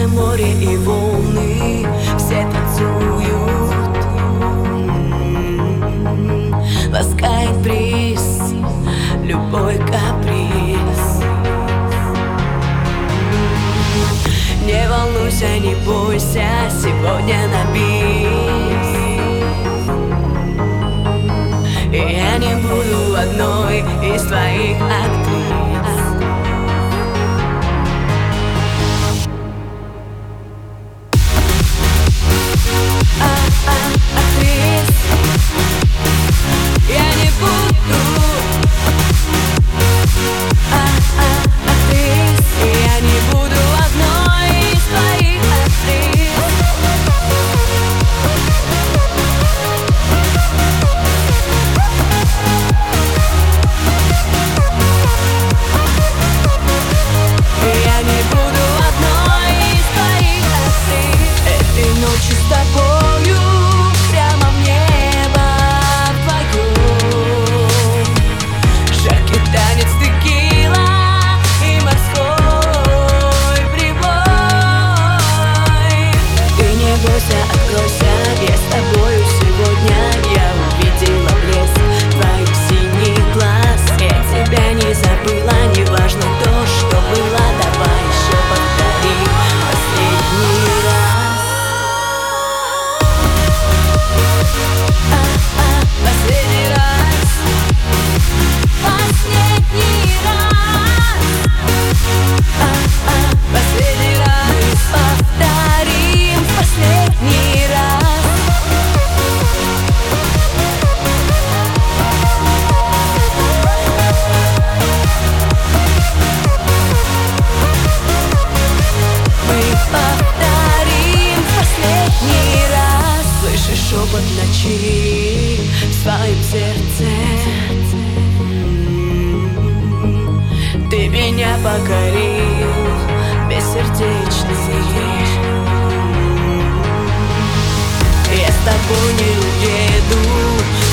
море и волны все танцуют. Ласкает бриз, любой каприз. Не волнуйся, не бойся, сегодня на бис. И я не буду одной из твоих актрис. Актрис. Я не буду актрис. Я не буду одной из твоих актрис. Я не буду одной из твоих актрис. Этой ночью с тобою прямо в небо вдвоем. Жаркий танец текила и морской прибой. Ты не бойся, откройся, я с тобою сегодня. Я увидела блеск твоих синих глаз. Я тебя не забыла, не важно то, что было. Давай еще повторим последний раз. Последний раз. Последний раз. Последний раз. Повторим последний раз. Мы повторим последний раз. Слышишь шепот ночи в своем сердце. Ты меня покорил, бессердечный. Я с тобой не уеду.